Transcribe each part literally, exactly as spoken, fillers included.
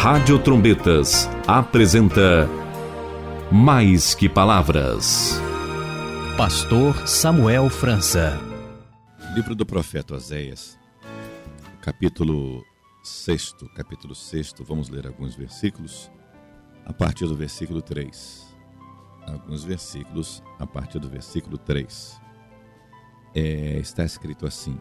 Rádio Trombetas apresenta Mais que Palavras. Pastor Samuel França. Livro do profeta Oséias, capítulo sexto, capítulo sexto, vamos ler alguns versículos, a partir do versículo três. Alguns versículos, a partir do versículo três. É, está escrito assim: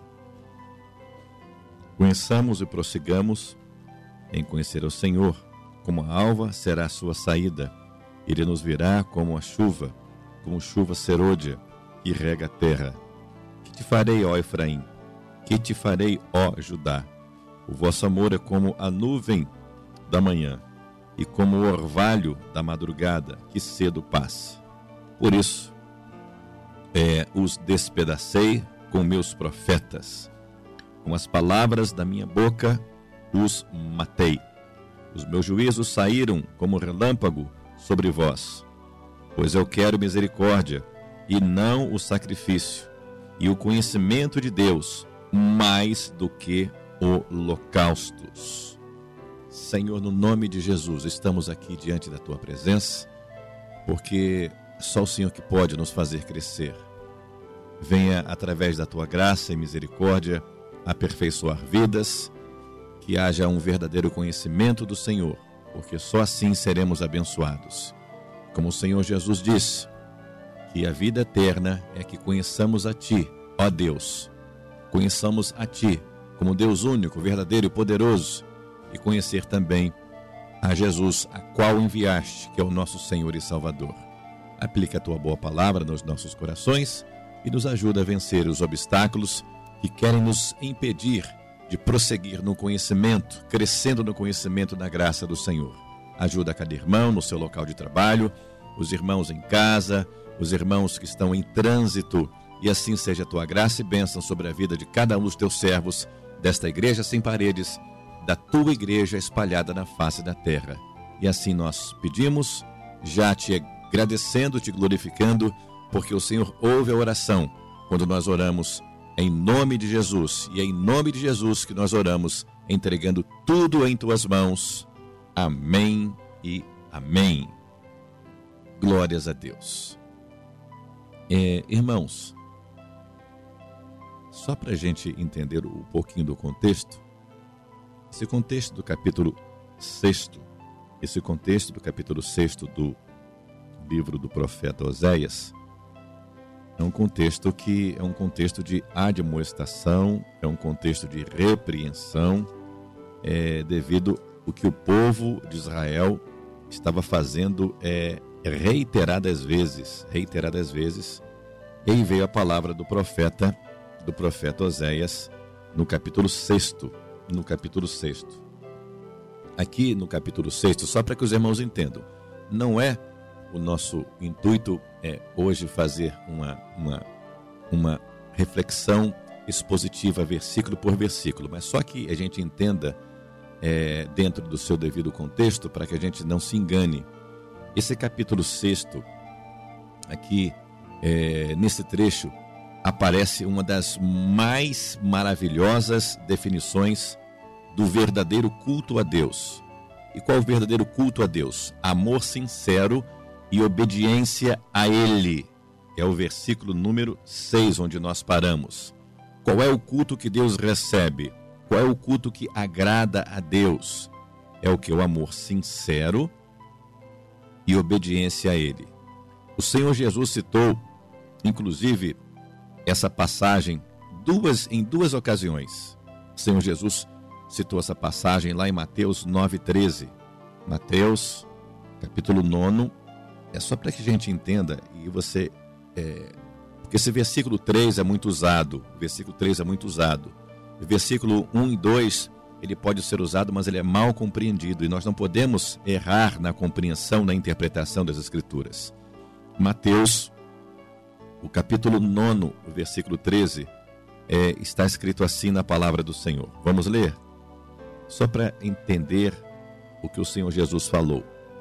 Conheçamos e prossigamos em conhecer o Senhor, como a alva será a sua saída, ele nos virá como a chuva, como chuva serôdia, que rega a terra. Que te farei, ó Efraim? Que te farei, ó Judá? O vosso amor é como a nuvem da manhã, e como o orvalho da madrugada, que cedo passa. Por isso, é, os despedacei com meus profetas, com as palavras da minha boca os matei. Os meus juízos saíram como relâmpago sobre vós, pois eu quero misericórdia e não o sacrifício, e o conhecimento de Deus mais do que holocaustos. Senhor, no nome de Jesus, estamos aqui diante da Tua presença, porque só o Senhor que pode nos fazer crescer. Venha, através da Tua graça e misericórdia, aperfeiçoar vidas, que haja um verdadeiro conhecimento do Senhor, porque só assim seremos abençoados. Como o Senhor Jesus disse, que a vida eterna é que conheçamos a Ti, ó Deus. Conheçamos a Ti como Deus único, verdadeiro e poderoso, e conhecer também a Jesus, a qual enviaste, que é o nosso Senhor e Salvador. Aplica a Tua boa palavra nos nossos corações e nos ajuda a vencer os obstáculos que querem nos impedir de prosseguir no conhecimento, crescendo no conhecimento da graça do Senhor. Ajuda cada irmão no seu local de trabalho, os irmãos em casa, os irmãos que estão em trânsito, e assim seja a Tua graça e bênção sobre a vida de cada um dos Teus servos, desta igreja sem paredes, da Tua igreja espalhada na face da terra. E assim nós pedimos, já Te agradecendo, Te glorificando, porque o Senhor ouve a oração quando nós oramos em nome de Jesus, e é em nome de Jesus que nós oramos, entregando tudo em Tuas mãos. Amém e amém. Glórias a Deus. É, irmãos, só para a gente entender um pouquinho do contexto, esse contexto do capítulo sexto, esse contexto do capítulo sexto do livro do profeta Oséias, é um contexto que é um contexto de admoestação, é um contexto de repreensão, é, devido ao que o povo de Israel estava fazendo é, reiteradas vezes, reiteradas vezes, e aí veio a palavra do profeta, do profeta Oséias, no capítulo sexto, no capítulo sexto. Aqui no capítulo sexto, só para que os irmãos entendam, não é o nosso intuito é hoje fazer uma, uma, uma reflexão expositiva versículo por versículo, mas só que a gente entenda é, dentro do seu devido contexto, para que a gente não se engane. Esse capítulo sexto, aqui é, nesse trecho, aparece uma das mais maravilhosas definições do verdadeiro culto a Deus. E qual é o verdadeiro culto a Deus? Amor sincero e obediência a Ele. É o versículo número seis, onde nós paramos. Qual é o culto que Deus recebe? Qual é o culto que agrada a Deus? É o que? O amor sincero e obediência a Ele. O Senhor Jesus citou, inclusive, essa passagem duas, em duas ocasiões. O Senhor Jesus citou essa passagem lá em Mateus nove, treze. Mateus, capítulo nove. É só para que a gente entenda, e você, é, porque esse versículo três é muito usado, o versículo três é muito usado. O versículo um e dois, ele pode ser usado, mas ele é mal compreendido, e nós não podemos errar na compreensão, na interpretação das Escrituras. Mateus, o capítulo nove, o versículo treze, é, está escrito assim na palavra do Senhor. Vamos ler? Só para entender o que o Senhor Jesus falou.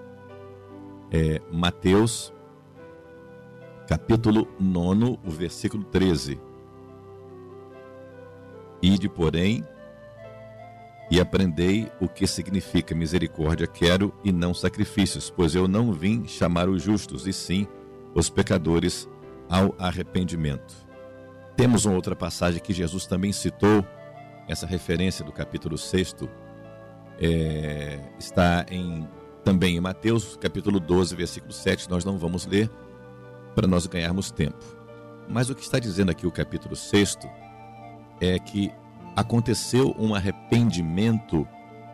É, Mateus, capítulo nove, o versículo treze. Ide, porém, e aprendei o que significa misericórdia quero e não sacrifícios, pois eu não vim chamar os justos, e sim os pecadores ao arrependimento. Temos uma outra passagem que Jesus também citou, essa referência do capítulo seis, é, está em, também em Mateus, capítulo doze, versículo sete, nós não vamos ler para nós ganharmos tempo. Mas o que está dizendo aqui o capítulo seis é que aconteceu um arrependimento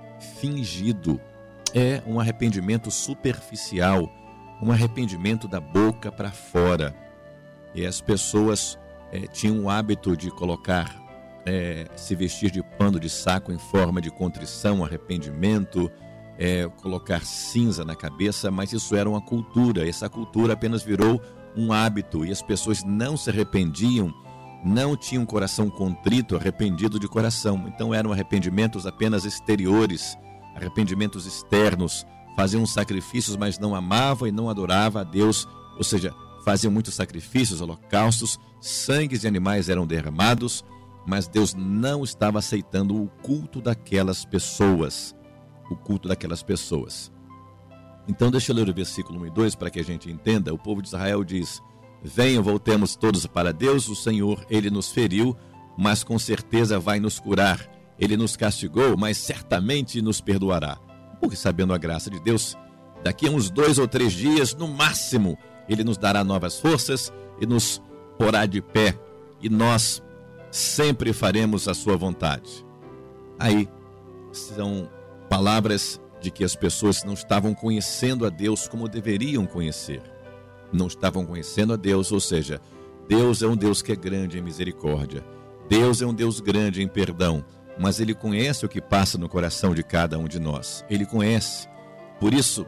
fingido, é um arrependimento superficial, um arrependimento da boca para fora. E as pessoas é, tinham o hábito de colocar, é, se vestir de pano de saco em forma de contrição, arrependimento, é, colocar cinza na cabeça, mas isso era uma cultura. Essa cultura apenas virou um hábito e as pessoas não se arrependiam, não tinham coração contrito, arrependido de coração. Então eram arrependimentos apenas exteriores, arrependimentos externos, faziam sacrifícios, mas não amavam e não adoravam a Deus, ou seja, faziam muitos sacrifícios, holocaustos, sangues de animais eram derramados, mas Deus não estava aceitando o culto daquelas pessoas, o culto daquelas pessoas. Então deixa eu ler o versículo um e dois para que a gente entenda. O povo de Israel diz: venham, voltemos todos para Deus, o Senhor, Ele nos feriu, mas com certeza vai nos curar. Ele nos castigou, mas certamente nos perdoará. Porque sabendo a graça de Deus, daqui a uns dois ou três dias, no máximo, Ele nos dará novas forças e nos porá de pé, e nós sempre faremos a sua vontade. Aí são palavras de que as pessoas não estavam conhecendo a Deus como deveriam conhecer. Não estavam conhecendo a Deus, ou seja, Deus é um Deus que é grande em misericórdia. Deus é um Deus grande em perdão, mas Ele conhece o que passa no coração de cada um de nós. Ele conhece. Por isso,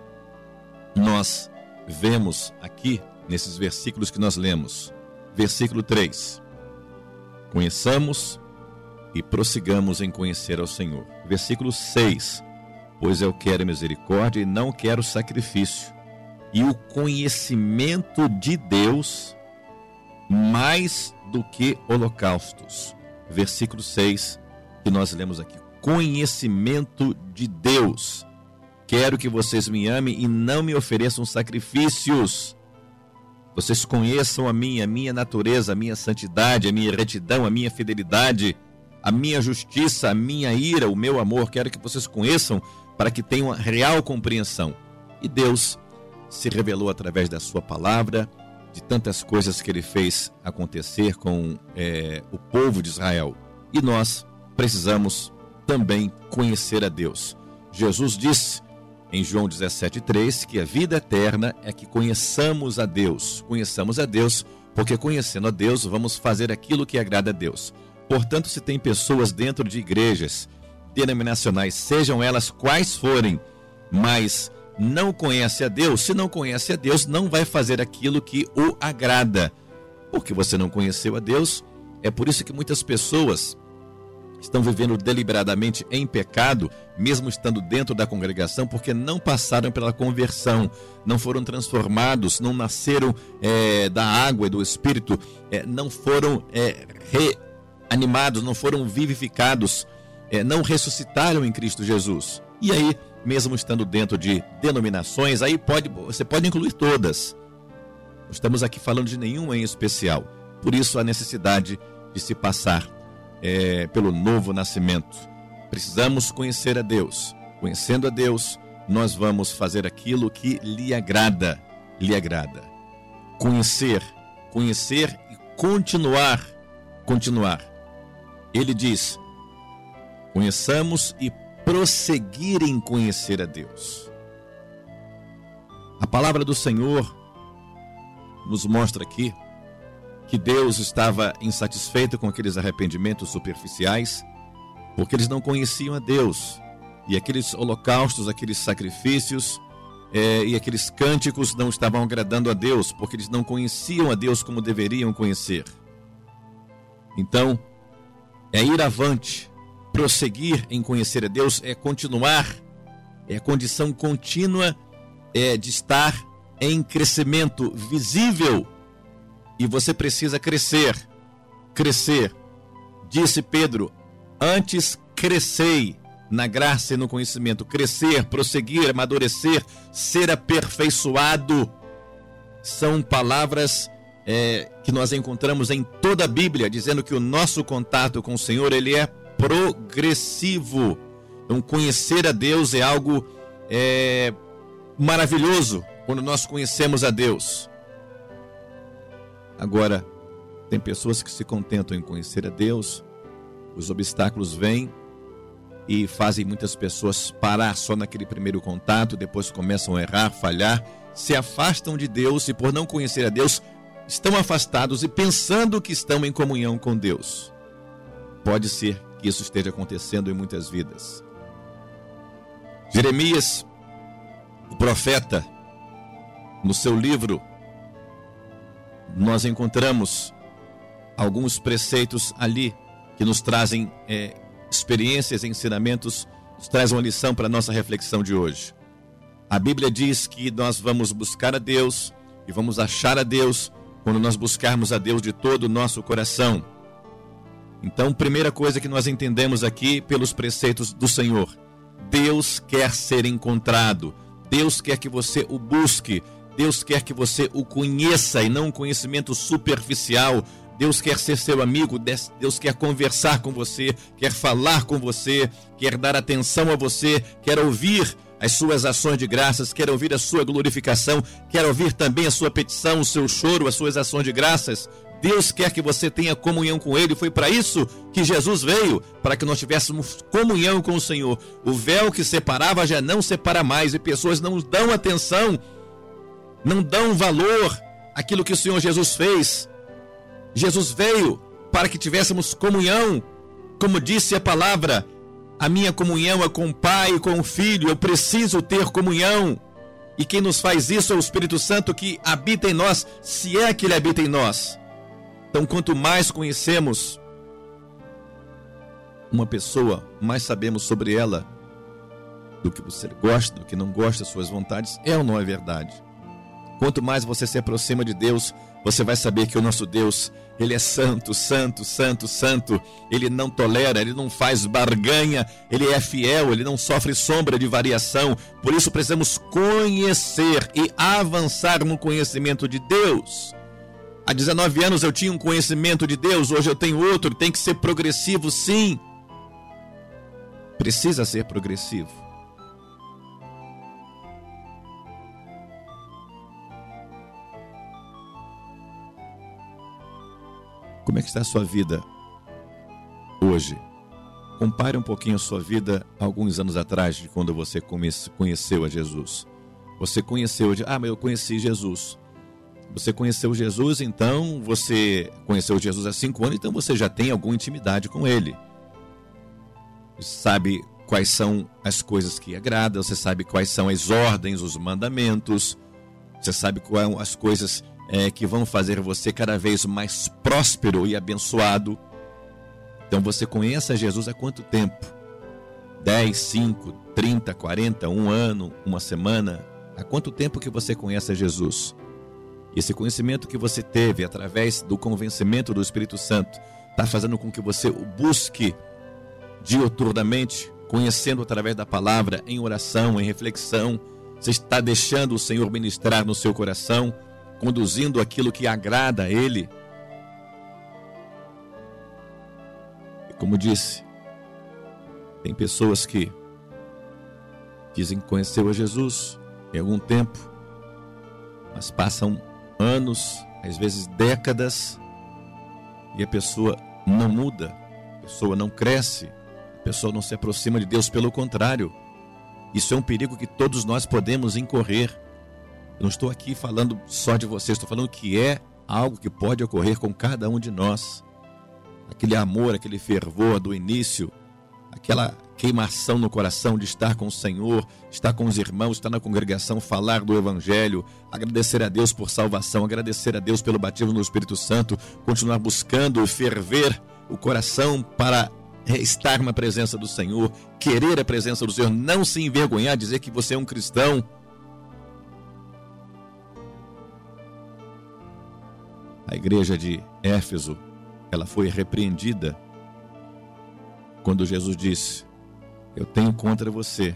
nós vemos aqui, nesses versículos que nós lemos, versículo três, conheçamos e prossigamos em conhecer ao Senhor. Versículo seis, pois eu quero misericórdia e não quero sacrifício, e o conhecimento de Deus mais do que holocaustos. Versículo seis, que nós lemos aqui. Conhecimento de Deus. Quero que vocês me amem e não me ofereçam sacrifícios. Vocês conheçam a minha, a minha natureza, a minha santidade, a minha retidão, a minha fidelidade, a minha justiça, a minha ira, o meu amor. Quero que vocês conheçam para que tenham uma real compreensão. E Deus se revelou através da sua palavra, de tantas coisas que Ele fez acontecer com é, o povo de Israel. E nós precisamos também conhecer a Deus. Jesus disse em João dezessete, três, que a vida eterna é que conheçamos a Deus. Conheçamos a Deus, porque conhecendo a Deus, vamos fazer aquilo que agrada a Deus. Portanto, se tem pessoas dentro de igrejas denominacionais, sejam elas quais forem, mas não conhece a Deus, se não conhece a Deus, não vai fazer aquilo que o agrada, porque você não conheceu a Deus. É por isso que muitas pessoas estão vivendo deliberadamente em pecado, mesmo estando dentro da congregação, porque não passaram pela conversão, não foram transformados, não nasceram é, da água e do Espírito, é, não foram é, reanimados, não foram vivificados, é, não ressuscitaram em Cristo Jesus. E aí, mesmo estando dentro de denominações, aí pode, você pode incluir todas. Não estamos aqui falando de nenhuma em especial. Por isso a necessidade de se passar é, pelo novo nascimento. Precisamos conhecer a Deus. Conhecendo a Deus, nós vamos fazer aquilo que lhe agrada. Lhe agrada. Conhecer, conhecer e continuar. Continuar. Ele diz: conheçamos e prosseguir em conhecer a Deus. A palavra do Senhor nos mostra aqui que Deus estava insatisfeito com aqueles arrependimentos superficiais, porque eles não conheciam a Deus, e aqueles holocaustos, aqueles sacrifícios é, e aqueles cânticos não estavam agradando a Deus, porque eles não conheciam a Deus como deveriam conhecer. Então, é ir avante, prosseguir em conhecer a Deus, é continuar, é a condição contínua é de estar em crescimento visível. E você precisa crescer, crescer. Disse Pedro: antes crescei na graça e no conhecimento, crescer, prosseguir, amadurecer, ser aperfeiçoado. São palavras é, que nós encontramos em toda a Bíblia, dizendo que o nosso contato com o Senhor, ele é progressivo. Então, conhecer a Deus é algo é, maravilhoso, quando nós conhecemos a Deus. Agora, tem pessoas que se contentam em conhecer a Deus, os obstáculos vêm e fazem muitas pessoas parar só naquele primeiro contato, depois começam a errar, falhar, se afastam de Deus e, por não conhecer a Deus, estão afastados e pensando que estão em comunhão com Deus. Pode ser que isso esteja acontecendo em muitas vidas. Jeremias, o profeta, no seu livro, nós encontramos alguns preceitos ali que nos trazem é, experiências, ensinamentos, nos trazem uma lição para a nossa reflexão de hoje. A Bíblia diz que nós vamos buscar a Deus e vamos achar a Deus quando nós buscarmos a Deus de todo o nosso coração. Então, primeira coisa que nós entendemos aqui pelos preceitos do Senhor: Deus quer ser encontrado, Deus quer que você o busque, Deus quer que você o conheça e não um conhecimento superficial. Deus quer ser seu amigo, Deus quer conversar com você, quer falar com você, quer dar atenção a você, quer ouvir as suas ações de graças, quer ouvir a sua glorificação, quer ouvir também a sua petição, o seu choro, as suas ações de graças. Deus quer que você tenha comunhão com Ele. Foi para isso que Jesus veio, para que nós tivéssemos comunhão com o Senhor. O véu que separava já não separa mais, e pessoas não dão atenção, não dão valor àquilo que o Senhor Jesus fez. Jesus veio para que tivéssemos comunhão, como disse a palavra: a minha comunhão é com o Pai e com o Filho. Eu preciso ter comunhão, e quem nos faz isso é o Espírito Santo que habita em nós, se é que Ele habita em nós. Então, quanto mais conhecemos uma pessoa, mais sabemos sobre ela, do que você gosta, do que não gosta, suas vontades, é ou não é verdade? Quanto mais você se aproxima de Deus, você vai saber que o nosso Deus, Ele é santo, santo, santo, santo. Ele não tolera, Ele não faz barganha, Ele é fiel, Ele não sofre sombra de variação. Por isso precisamos conhecer e avançar no conhecimento de Deus. Há dezenove anos eu tinha um conhecimento de Deus, hoje eu tenho outro. Tem que ser progressivo, sim. Precisa ser progressivo. Como é que está a sua vida hoje? Compare um pouquinho a sua vida alguns anos atrás, de quando você conheceu a Jesus. Você conheceu, ah, mas eu conheci Jesus. Você conheceu Jesus, então você conheceu Jesus há cinco anos, então você já tem alguma intimidade com Ele. Você sabe quais são as coisas que agradam, você sabe quais são as ordens, os mandamentos, você sabe quais são as coisas é, que vão fazer você cada vez mais próspero e abençoado. Então você conhece a Jesus há quanto tempo? dez, cinco, trinta, quarenta, um ano, uma semana? Há quanto tempo que você conhece a Jesus? Esse conhecimento que você teve através do convencimento do Espírito Santo está fazendo com que você o busque diuturnamente, conhecendo através da palavra, em oração, em reflexão. Você está deixando o Senhor ministrar no seu coração, conduzindo aquilo que agrada a Ele. E como disse, tem pessoas que dizem que conheceu a Jesus em algum tempo, mas passam anos, às vezes décadas, e a pessoa não muda, a pessoa não cresce, a pessoa não se aproxima de Deus. Pelo contrário, isso é um perigo que todos nós podemos incorrer. Eu não estou aqui falando só de você, estou falando que é algo que pode ocorrer com cada um de nós. Aquele amor, aquele fervor do início, aquela queimação no coração de estar com o Senhor, estar com os irmãos, estar na congregação, falar do Evangelho, agradecer a Deus por salvação, agradecer a Deus pelo batismo no Espírito Santo, continuar buscando ferver o coração para estar na presença do Senhor, querer a presença do Senhor, não se envergonhar, dizer que você é um cristão. A igreja de Éfeso, ela foi repreendida quando Jesus disse: eu tenho contra você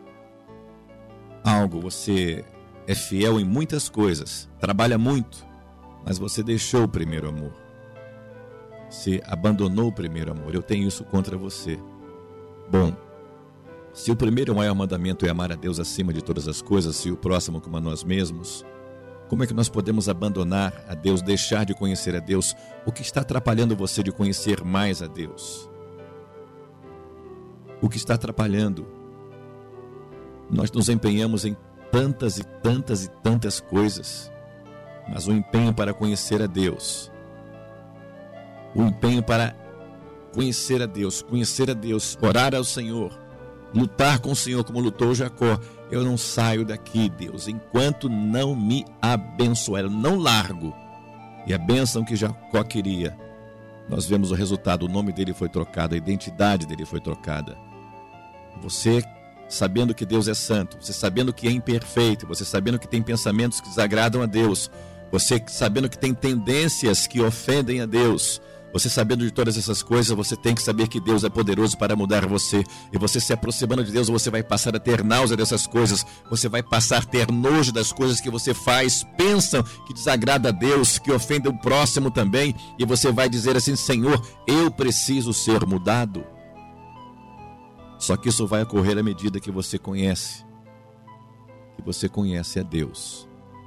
algo. Você é fiel em muitas coisas, trabalha muito, mas você deixou o primeiro amor. Você abandonou o primeiro amor. Eu tenho isso contra você. Bom, se o primeiro e maior mandamento é amar a Deus acima de todas as coisas e o próximo como a nós mesmos, como é que nós podemos abandonar a Deus, deixar de conhecer a Deus? O que está atrapalhando você de conhecer mais a Deus? O que está atrapalhando? Nós nos empenhamos em tantas e tantas e tantas coisas, mas o empenho para conhecer a Deus, o empenho para conhecer a Deus, conhecer a Deus, orar ao Senhor, lutar com o Senhor como lutou Jacó. Eu não saio daqui, Deus, enquanto não me abençoar, eu não largo. E a bênção que Jacó queria, nós vemos o resultado, o nome dele foi trocado, a identidade dele foi trocada. Você sabendo que Deus é santo, você sabendo que é imperfeito, você sabendo que tem pensamentos que desagradam a Deus, você sabendo que tem tendências que ofendem a Deus, você sabendo de todas essas coisas, você tem que saber que Deus é poderoso para mudar você. E você se aproximando de Deus, você vai passar a ter náusea dessas coisas. Você vai passar a ter nojo das coisas que você faz, pensam que desagrada a Deus, que ofende o próximo também. E você vai dizer assim: Senhor, eu preciso ser mudado. Só que isso vai ocorrer à medida que você conhece, que você conhece a Deus.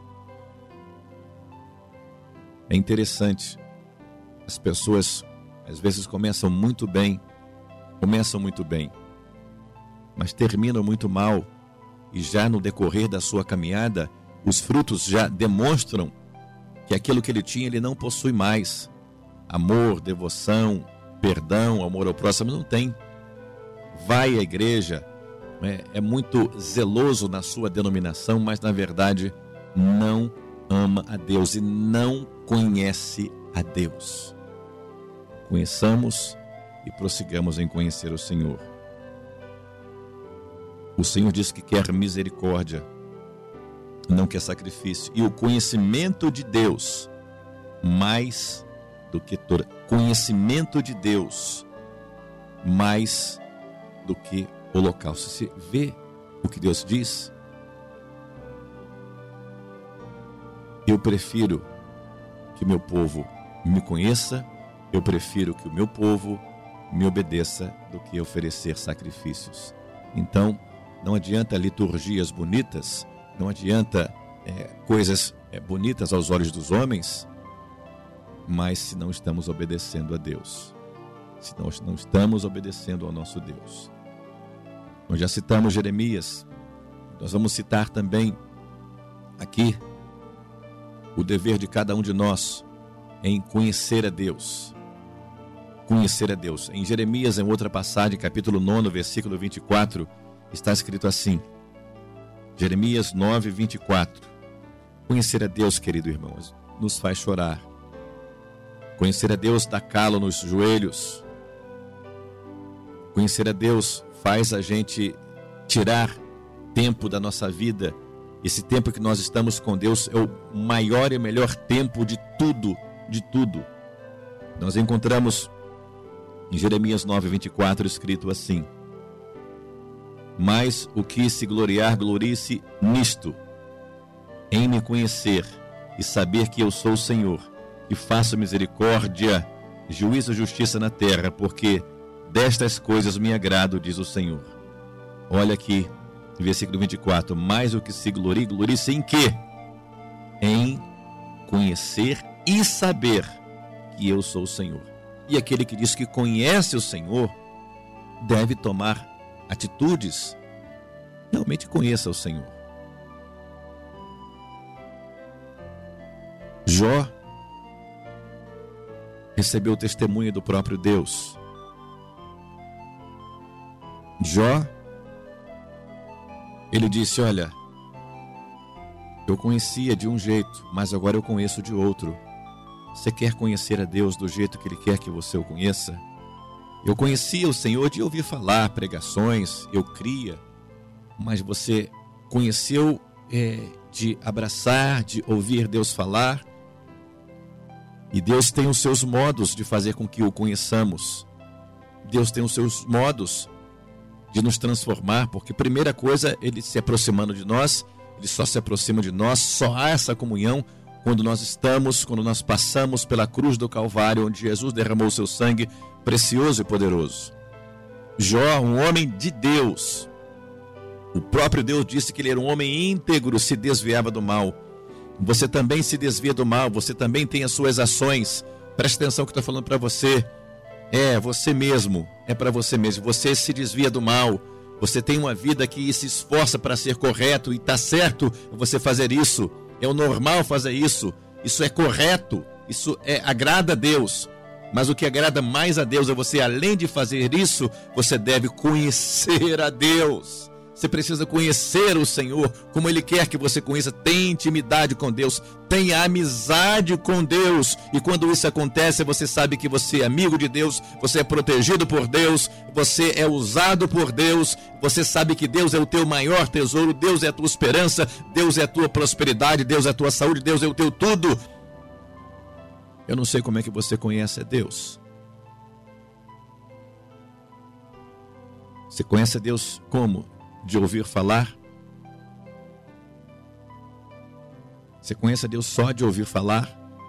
É interessante. As pessoas às vezes começam muito bem, começam muito bem, mas terminam muito mal, e já no decorrer da sua caminhada, os frutos já demonstram que aquilo que ele tinha, ele não possui mais. Amor, devoção, perdão, amor ao próximo, não tem. Vai à igreja, é, é muito zeloso na sua denominação, mas na verdade não ama a Deus e não conhece a Deus. Conheçamos e prossigamos em conhecer o Senhor. O Senhor diz que quer misericórdia, não quer sacrifício. E o conhecimento de Deus, mais do que todo conhecimento de Deus, mais do que holocausto. Você vê o que Deus diz? Eu prefiro que meu povo me conheça, eu prefiro que o meu povo me obedeça do que oferecer sacrifícios. Então, não adianta liturgias bonitas, não adianta é, coisas é, bonitas aos olhos dos homens, mas se não estamos obedecendo a Deus, se nós não estamos obedecendo ao nosso Deus. Nós já citamos Jeremias, nós vamos citar também aqui o dever de cada um de nós em conhecer a Deus. Conhecer a Deus. Em Jeremias, em outra passagem, capítulo nove, versículo vinte e quatro, está escrito assim. Jeremias nove, vinte e quatro. Conhecer a Deus, querido irmão, nos faz chorar. Conhecer a Deus dá calo nos joelhos. Conhecer a Deus faz a gente tirar tempo da nossa vida. Esse tempo que nós estamos com Deus é o maior e melhor tempo de tudo, de tudo. Nós encontramos em Jeremias nove, vinte e quatro escrito assim: mas o que se gloriar, glorie-se nisto, em me conhecer e saber que eu sou o Senhor, que faço misericórdia, juízo e justiça na terra, porque destas coisas me agrado, diz o Senhor. Olha aqui, versículo vinte e quatro, mas o que se glorie, glorie-se em quê? Em conhecer e saber que eu sou o Senhor. E aquele que diz que conhece o Senhor deve tomar atitudes. Realmente conheça o Senhor. Jó recebeu o testemunho do próprio Deus. Jó, ele disse: olha, eu conhecia de um jeito, mas agora eu conheço de outro. Você quer conhecer a Deus do jeito que Ele quer que você o conheça? Eu conhecia o Senhor de ouvir falar, pregações, eu cria, mas você conheceu é, de abraçar, de ouvir Deus falar? E Deus tem os seus modos de fazer com que o conheçamos. Deus tem os seus modos de nos transformar, porque primeira coisa, ele se aproximando de nós, ele só se aproxima de nós, só há essa comunhão quando nós estamos, quando nós passamos pela cruz do Calvário, onde Jesus derramou seu sangue precioso e poderoso. Jó, um homem de Deus, o próprio Deus disse que ele era um homem íntegro, se desviava do mal. Você também se desvia do mal, você também tem as suas ações. Preste atenção que eu estou falando para você. É, você mesmo, é para você mesmo. Você se desvia do mal, você tem uma vida que se esforça para ser correto e está certo você fazer isso. É o normal fazer isso, isso é correto, isso é, agrada a Deus. Mas o que agrada mais a Deus é você, além de fazer isso, você deve conhecer a Deus. Você precisa conhecer o Senhor como Ele quer que você conheça. Tenha intimidade com Deus, tenha amizade com Deus. E quando isso acontece, você sabe que você é amigo de Deus, você é protegido por Deus, você é usado por Deus, você sabe que Deus é o teu maior tesouro, Deus é a tua esperança, Deus é a tua prosperidade, Deus é a tua saúde, Deus é o teu tudo. Eu não sei como é que você conhece a Deus. Você conhece a Deus como? De ouvir falar? Você conhece a Deus só de ouvir falar?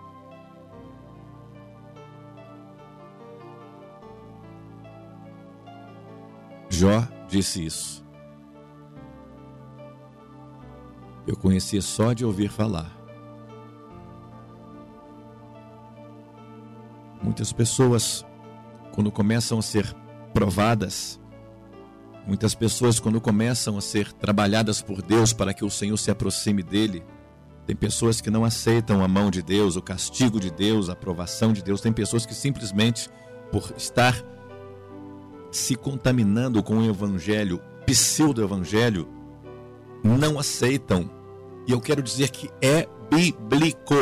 Jó disse isso. Eu conhecia só de ouvir falar. Muitas pessoas, quando começam a ser provadas, muitas pessoas, quando começam a ser trabalhadas por Deus para que o Senhor se aproxime dele, tem pessoas que não aceitam a mão de Deus, o castigo de Deus, a aprovação de Deus. Tem pessoas que simplesmente, por estar se contaminando com o evangelho, pseudo-evangelho, não aceitam. E eu quero dizer que é bíblico.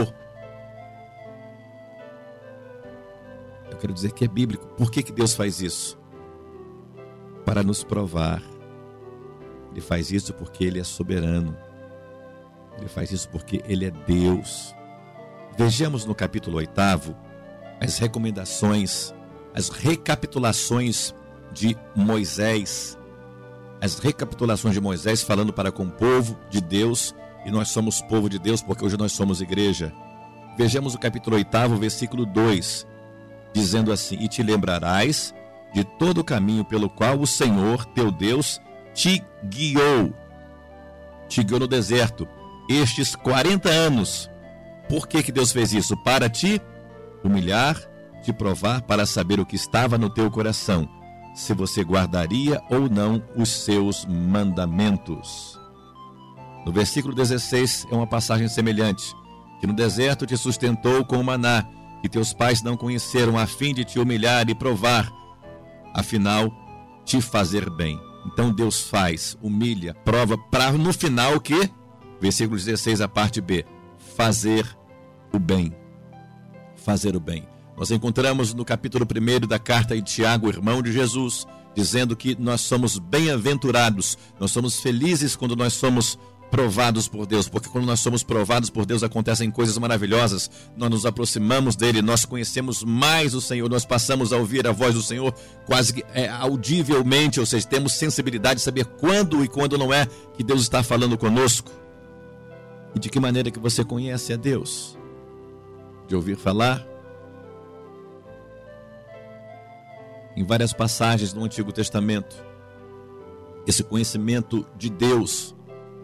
Eu quero dizer que é bíblico. Por que que Deus faz isso? Para nos provar. Ele faz isso porque Ele é soberano. Ele faz isso porque Ele é Deus. Vejamos no capítulo oitavo as recomendações, as recapitulações de Moisés. As recapitulações de Moisés falando para com o povo de Deus. E nós somos povo de Deus porque hoje nós somos igreja. Vejamos o capítulo oitavo, versículo dois, dizendo assim: e te lembrarás de todo o caminho pelo qual o Senhor, teu Deus, te guiou. Te guiou no deserto estes quarenta anos. Por que que Deus fez isso? Para te humilhar, te provar, para saber o que estava no teu coração, se você guardaria ou não os seus mandamentos. No versículo dezesseis é uma passagem semelhante, que no deserto te sustentou com o maná, que teus pais não conheceram, a fim de te humilhar e provar, afinal, te fazer bem. Então Deus faz, humilha, prova, para no final o quê? Versículo dezesseis, a parte B, fazer o bem. Fazer o bem. Nós encontramos no capítulo primeiro da carta de Tiago, irmão de Jesus, dizendo que nós somos bem-aventurados, nós somos felizes quando nós somos provados por Deus, porque quando nós somos provados por Deus acontecem coisas maravilhosas, nós nos aproximamos dele, nós conhecemos mais o Senhor, nós passamos a ouvir a voz do Senhor quase que é, audivelmente, ou seja, temos sensibilidade de saber quando e quando não é que Deus está falando conosco. E de que maneira que você conhece a Deus? De ouvir falar? Em várias passagens no Antigo Testamento, esse conhecimento de Deus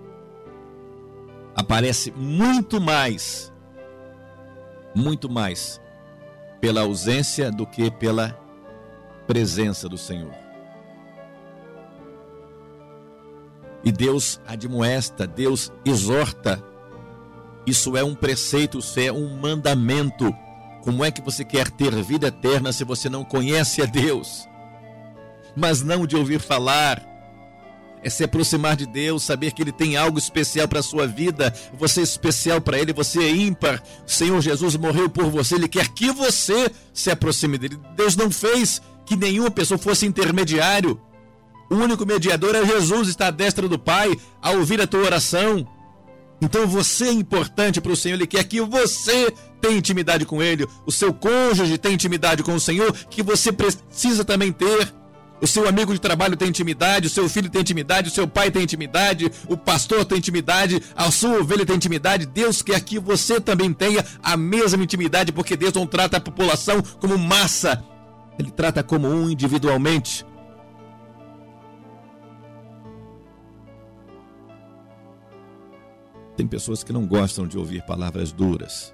aparece muito mais, muito mais pela ausência do que pela presença do Senhor. E Deus admoesta, Deus exorta. Isso é um preceito, isso é um mandamento. Como é que você quer ter vida eterna se você não conhece a Deus? Mas não de ouvir falar. É se aproximar de Deus, saber que Ele tem algo especial para a sua vida. Você é especial para Ele, você é ímpar. O Senhor Jesus morreu por você, Ele quer que você se aproxime dEle. Deus não fez que nenhuma pessoa fosse intermediário. O único mediador é Jesus, está à destra do Pai, a ouvir a tua oração. Então você é importante para o Senhor, Ele quer que você tenha intimidade com Ele, o seu cônjuge tem intimidade com o Senhor, que você precisa também ter. O seu amigo de trabalho tem intimidade, o seu filho tem intimidade, o seu pai tem intimidade, o pastor tem intimidade, a sua ovelha tem intimidade. Deus quer que você também tenha a mesma intimidade, porque Deus não trata a população como massa, Ele trata como um individualmente. Tem pessoas que não gostam de ouvir palavras duras,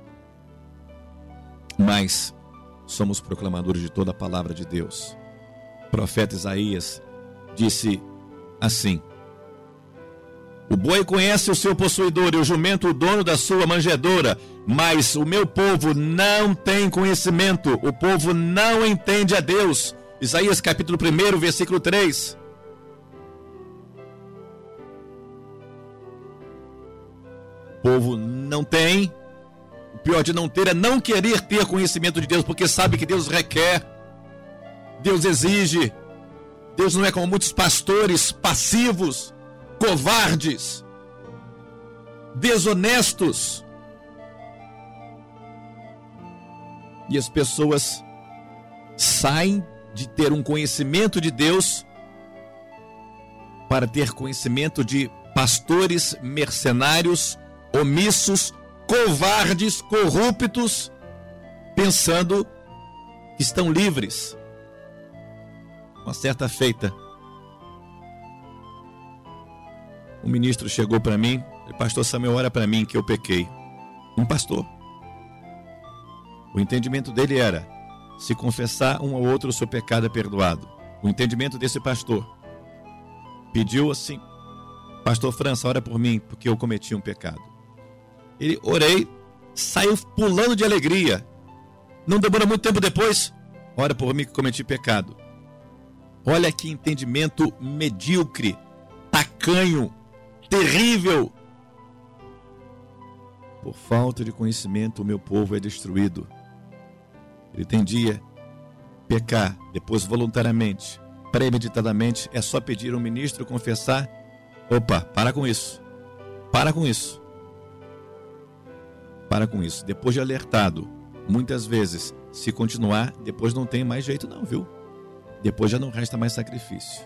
mas somos proclamadores de toda a palavra de Deus. O profeta Isaías disse assim: o boi conhece o seu possuidor e o jumento o dono da sua manjedoura, mas o meu povo não tem conhecimento, o povo não entende a Deus. Isaías capítulo um, versículo três. O povo não tem, o pior de não ter é não querer ter conhecimento de Deus, porque sabe que Deus requer, Deus exige. Deus não é como muitos pastores passivos, covardes, desonestos. E as pessoas saem de ter um conhecimento de Deus para ter conhecimento de pastores mercenários, omissos, covardes, corruptos, pensando que estão livres. Uma certa feita, um ministro chegou para mim, pastor Samuel, ora para mim que eu pequei. Um pastor. O entendimento dele era: se confessar um ao outro, o seu pecado é perdoado. O entendimento desse pastor pediu assim: pastor França, ora por mim, porque eu cometi um pecado. Ele, orei, saiu pulando de alegria. Não demora muito tempo depois: ora por mim que cometi pecado. Olha que entendimento medíocre, tacanho, terrível. Por falta de conhecimento, o meu povo é destruído. Ele tendia pecar, depois voluntariamente, premeditadamente. É só pedir um ministro confessar. Opa, para com isso. Para com isso. Para com isso. Depois de alertado, muitas vezes, se continuar, depois não tem mais jeito não, viu? Depois já não resta mais sacrifício.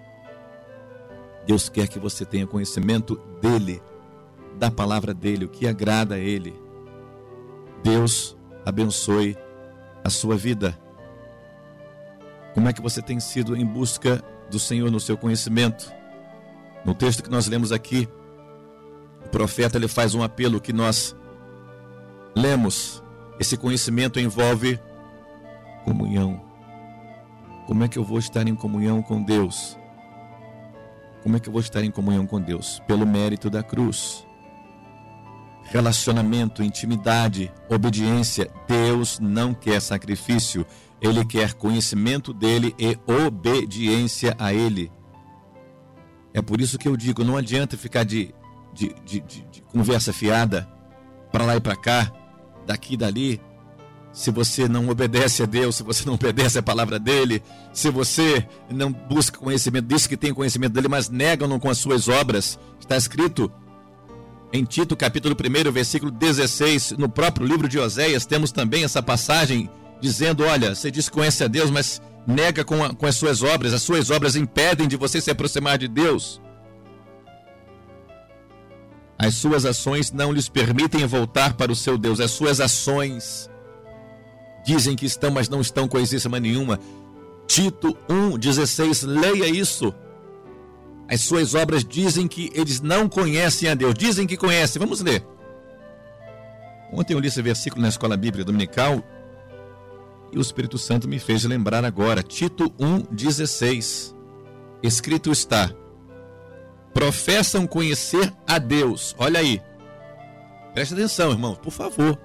Deus quer que você tenha conhecimento dele, da palavra dele, o que agrada a ele. Deus abençoe a sua vida. Como é que você tem sido em busca do Senhor no seu conhecimento? No texto que nós lemos aqui, o profeta ele faz um apelo que nós lemos. Esse conhecimento envolve comunhão. Como é que eu vou estar em comunhão com Deus? Como é que eu vou estar em comunhão com Deus? Pelo mérito da cruz. Relacionamento, intimidade, obediência. Deus não quer sacrifício. Ele quer conhecimento dele e obediência a ele. É por isso que eu digo, não adianta ficar de, de, de, de, de conversa fiada, para lá e para cá, daqui e dali, se você não obedece a Deus, se você não obedece a palavra dele, se você não busca conhecimento, diz que tem conhecimento dele, mas nega-no com as suas obras. Está escrito em Tito capítulo um, versículo dezesseis, no próprio livro de Oséias, temos também essa passagem dizendo: olha, você diz que conhece a Deus, mas nega com, a, com as suas obras, as suas obras impedem de você se aproximar de Deus. As suas ações não lhes permitem voltar para o seu Deus. As suas ações dizem que estão, mas não estão coisíssima nenhuma. Tito um, dezesseis, leia isso. As suas obras dizem que eles não conhecem a Deus. Dizem que conhecem. Vamos ler. Ontem eu li esse versículo na escola bíblica dominical e o Espírito Santo me fez lembrar agora. Tito um, dezesseis. Escrito está: professam conhecer a Deus. Olha aí. Preste atenção, irmão, por favor.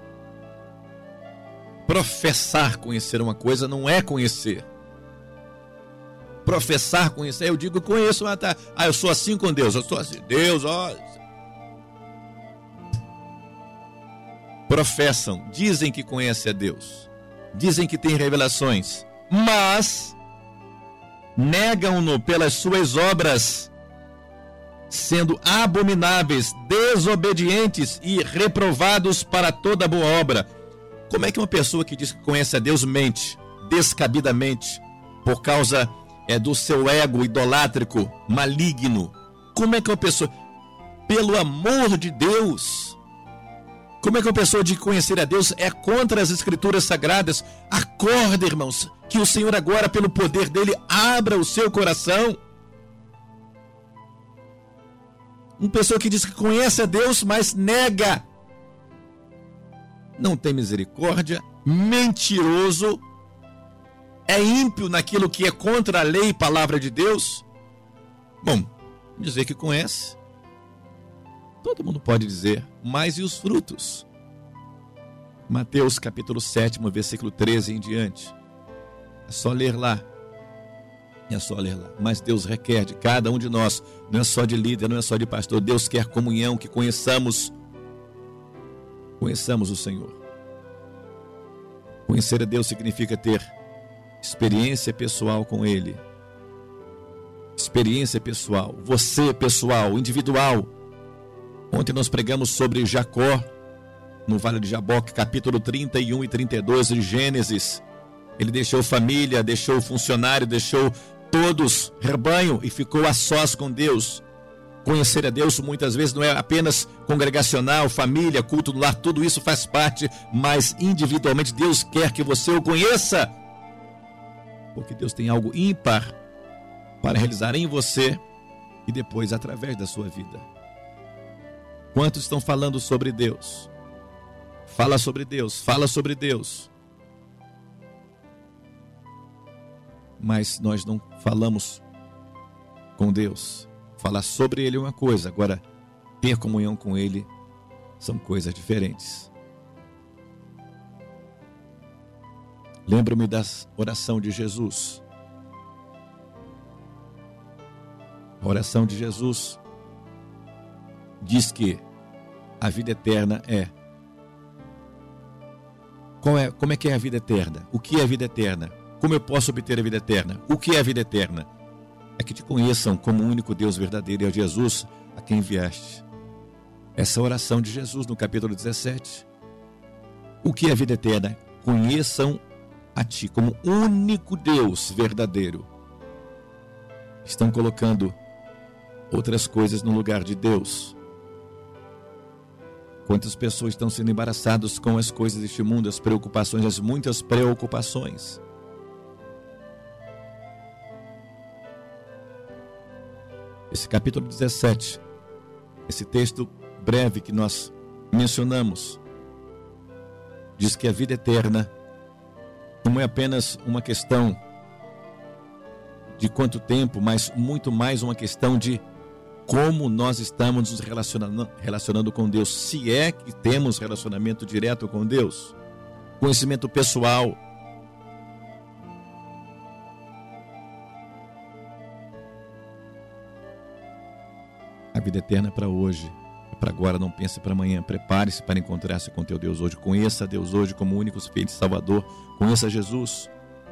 Professar conhecer uma coisa não é conhecer. Professar conhecer, eu digo conheço, ah, tá. ah eu sou assim com Deus, eu sou assim, Deus, ó. Professam, dizem que conhecem a Deus, dizem que têm revelações, mas negam-no pelas suas obras, sendo abomináveis, desobedientes e reprovados para toda boa obra. Como é que uma pessoa que diz que conhece a Deus mente descabidamente por causa é do seu ego idolátrico, maligno. Como é que uma pessoa, pelo amor de Deus, como é que uma pessoa de conhecer a Deus é contra as escrituras sagradas? Acorda, irmãos, que o Senhor agora, pelo poder dele, abra o seu coração. Uma pessoa que diz que conhece a Deus, mas nega, não tem misericórdia, mentiroso, é ímpio naquilo que é contra a lei e palavra de Deus. Bom, dizer que conhece, todo mundo pode dizer, mas e os frutos? Mateus capítulo sete, versículo treze em diante. É só ler lá. É só ler lá. Mas Deus requer de cada um de nós, não é só de líder, não é só de pastor. Deus quer comunhão, que conheçamos, conheçamos o Senhor. Conhecer a Deus significa ter experiência pessoal com Ele. Experiência pessoal. Você pessoal, individual. Ontem nós pregamos sobre Jacó, no Vale de Jaboque, capítulo trinta e um e trinta e dois de Gênesis. Ele deixou família, deixou funcionário, deixou todos, rebanho, e ficou a sós com Deus. Conhecer a Deus muitas vezes não é apenas congregacional, família, culto do lar, tudo isso faz parte, mas individualmente Deus quer que você o conheça, porque Deus tem algo ímpar para realizar em você e depois através da sua vida. Quantos estão falando sobre Deus? Fala sobre Deus, fala sobre Deus. Mas nós não falamos com Deus. Falar sobre Ele é uma coisa, agora ter comunhão com Ele são coisas diferentes. Lembro-me da oração de Jesus. A oração de Jesus diz que a vida eterna é. Qual é, como é que é a vida eterna? O que é a vida eterna? Como eu posso obter a vida eterna? O que é a vida eterna? É que te conheçam como o único Deus verdadeiro e é Jesus a quem enviaste. Essa é a oração de Jesus no capítulo dezessete. O que é a vida eterna? Conheçam a ti como único Deus verdadeiro. Estão colocando outras coisas no lugar de Deus. Quantas pessoas estão sendo embaraçadas com as coisas deste mundo, as preocupações, as muitas preocupações. Esse capítulo dezessete, esse texto breve que nós mencionamos, diz que a vida eterna não é apenas uma questão de quanto tempo, mas muito mais uma questão de como nós estamos nos relacionando, relacionando com Deus, se é que temos relacionamento direto com Deus, conhecimento pessoal. A vida eterna é para hoje, é para agora, não pense para amanhã. Prepare-se para encontrar-se com teu Deus hoje. Conheça a Deus hoje como único Filho e Salvador. Conheça Jesus.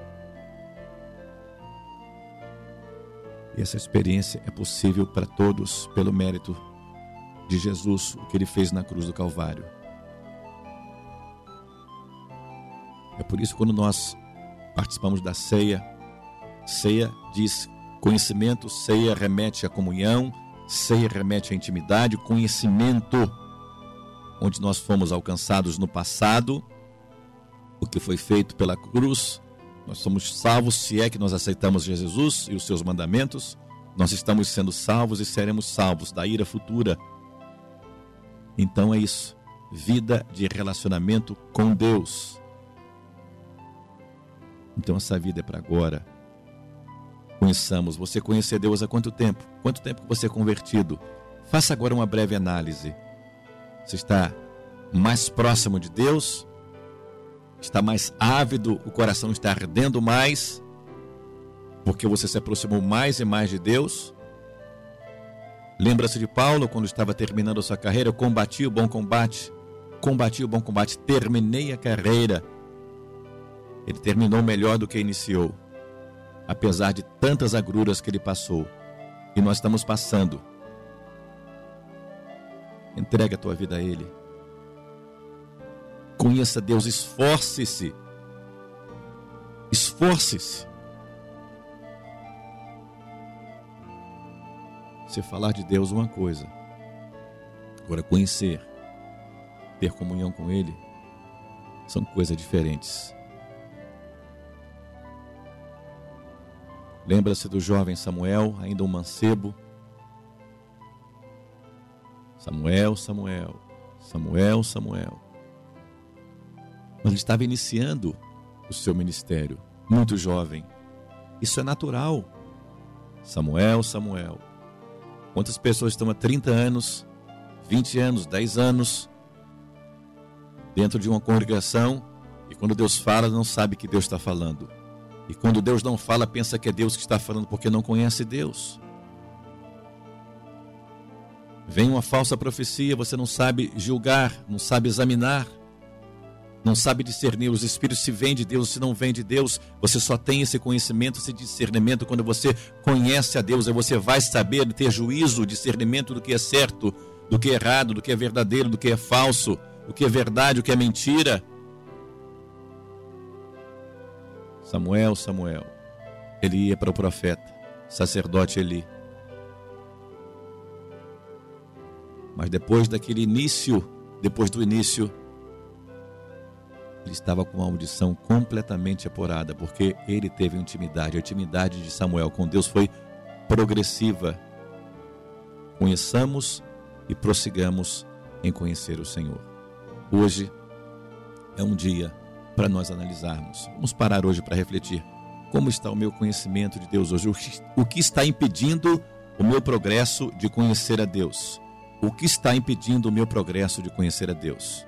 E essa experiência é possível para todos pelo mérito de Jesus, o que Ele fez na cruz do Calvário. É por isso que quando nós participamos da ceia, ceia diz conhecimento, ceia remete à comunhão, ceia remete à intimidade, conhecimento, onde nós fomos alcançados no passado, o que foi feito pela cruz. Nós somos salvos se é que nós aceitamos Jesus e os seus mandamentos. Nós estamos sendo salvos e seremos salvos da ira futura. Então é isso, vida de relacionamento com Deus. Então essa vida é para agora. Conheçamos. Você conhece Deus há quanto tempo? Quanto tempo que você é convertido? Faça agora uma breve análise. Você está mais próximo de Deus? Está mais ávido? O coração está ardendo mais? Porque você se aproximou mais e mais de Deus? Lembra-se de Paulo quando estava terminando a sua carreira? Eu combati o bom combate. Combati o bom combate. Terminei a carreira. Ele terminou melhor do que iniciou, apesar de tantas agruras que ele passou, e nós estamos passando. Entrega a tua vida a Ele. Conheça Deus, esforce-se. Esforce-se. Você falar de Deus é uma coisa. Agora, conhecer, ter comunhão com Ele, são coisas diferentes. Lembra-se do jovem Samuel, ainda um mancebo. Samuel, Samuel, Samuel, Samuel. Mas ele estava iniciando o seu ministério, muito jovem. Isso é natural. Samuel, Samuel. Quantas pessoas estão há trinta anos, vinte anos, dez anos, dentro de uma congregação, e quando Deus fala, não sabe que Deus está falando. E quando Deus não fala, pensa que é Deus que está falando, porque não conhece Deus. Vem uma falsa profecia, você não sabe julgar, não sabe examinar, não sabe discernir os espíritos, se vem de Deus, se não vem de Deus. Você só tem esse conhecimento, esse discernimento quando você conhece a Deus. Aí você vai saber ter juízo, discernimento do que é certo, do que é errado, do que é verdadeiro, do que é falso, do que é verdade, o que é mentira. Samuel, Samuel, ele ia para o profeta, sacerdote Eli. Mas depois daquele início, depois do início, ele estava com a audição completamente apurada, porque ele teve intimidade. A intimidade de Samuel com Deus foi progressiva. Conheçamos e prossigamos em conhecer o Senhor. Hoje é um dia para nós analisarmos. Vamos parar hoje para refletir. Como está o meu conhecimento de Deus hoje? O que está impedindo o meu progresso de conhecer a Deus? O que está impedindo o meu progresso de conhecer a Deus?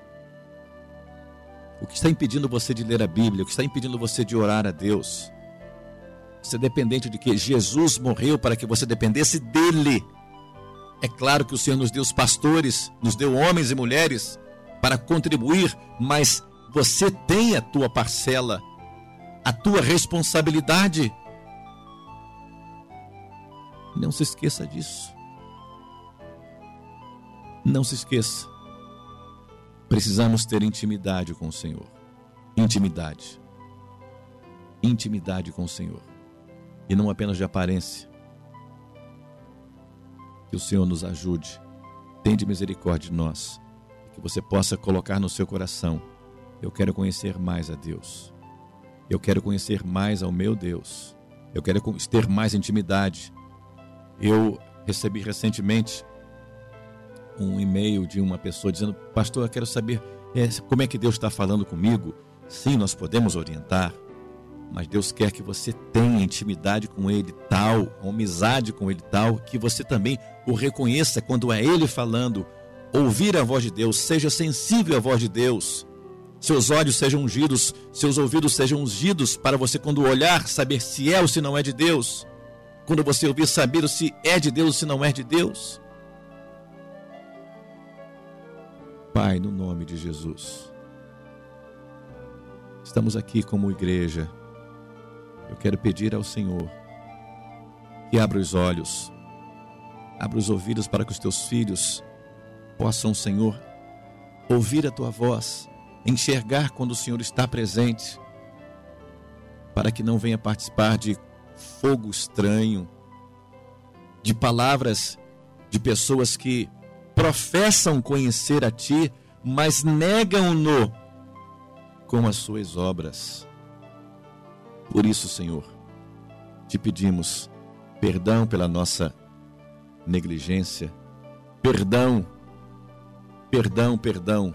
O que está impedindo você de ler a Bíblia? O que está impedindo você de orar a Deus? Você é dependente de que Jesus morreu para que você dependesse dele. É claro que o Senhor nos deu os pastores, nos deu homens e mulheres para contribuir, mas você tem a tua parcela, a tua responsabilidade. Não se esqueça disso. Não se esqueça. Precisamos ter intimidade com o Senhor. Intimidade. Intimidade com o Senhor. E não apenas de aparência. Que o Senhor nos ajude. Tende misericórdia de nós. Que você possa colocar no seu coração: eu quero conhecer mais a Deus. Eu quero conhecer mais ao meu Deus. Eu quero ter mais intimidade. Eu recebi recentemente um e-mail de uma pessoa dizendo: pastor, eu quero saber é, como é que Deus está falando comigo. Sim, nós podemos orientar, mas Deus quer que você tenha intimidade com Ele tal, amizade com Ele tal, que você também o reconheça quando é Ele falando. Ouvir a voz de Deus, seja sensível à voz de Deus. Seus olhos sejam ungidos, seus ouvidos sejam ungidos, para você, quando olhar, saber se é ou se não é de Deus. Quando você ouvir, saber se é de Deus ou se não é de Deus. Pai, no nome de Jesus, estamos aqui como igreja. Eu quero pedir ao Senhor que abra os olhos, abra os ouvidos, para que os teus filhos possam, Senhor, ouvir a tua voz, enxergar quando o Senhor está presente, para que não venha participar de fogo estranho, de palavras de pessoas que professam conhecer a Ti, mas negam-no com as suas obras. Por isso, Senhor, te pedimos perdão pela nossa negligência, perdão, perdão, perdão,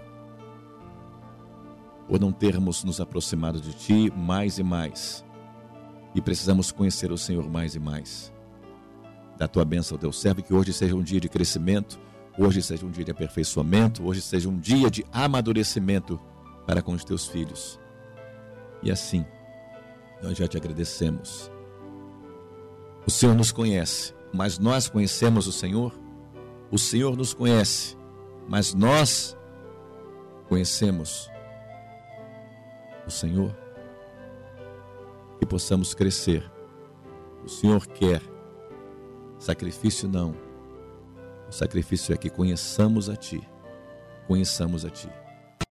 por não termos nos aproximado de Ti mais e mais, e precisamos conhecer o Senhor mais e mais. Da Tua bênção, Deus, serve que hoje seja um dia de crescimento, hoje seja um dia de aperfeiçoamento, hoje seja um dia de amadurecimento para com os Teus filhos. E assim, nós já Te agradecemos. O Senhor nos conhece, mas nós conhecemos o Senhor. O Senhor nos conhece, mas nós conhecemos o Senhor. Que possamos crescer. O Senhor quer sacrifício, não. O sacrifício é que conheçamos a Ti. Conheçamos a Ti.